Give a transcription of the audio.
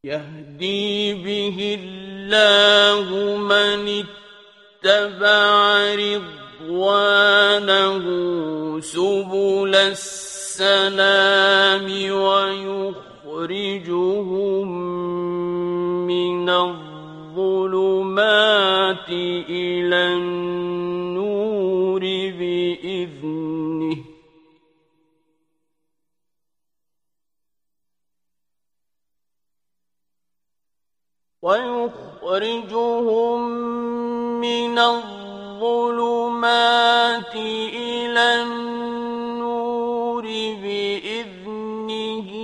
يهدي به الله من اتبع رضوانه سبل السلام ويخرجهم من الظلمات إلى النور بإذنه إلى النور بإذنه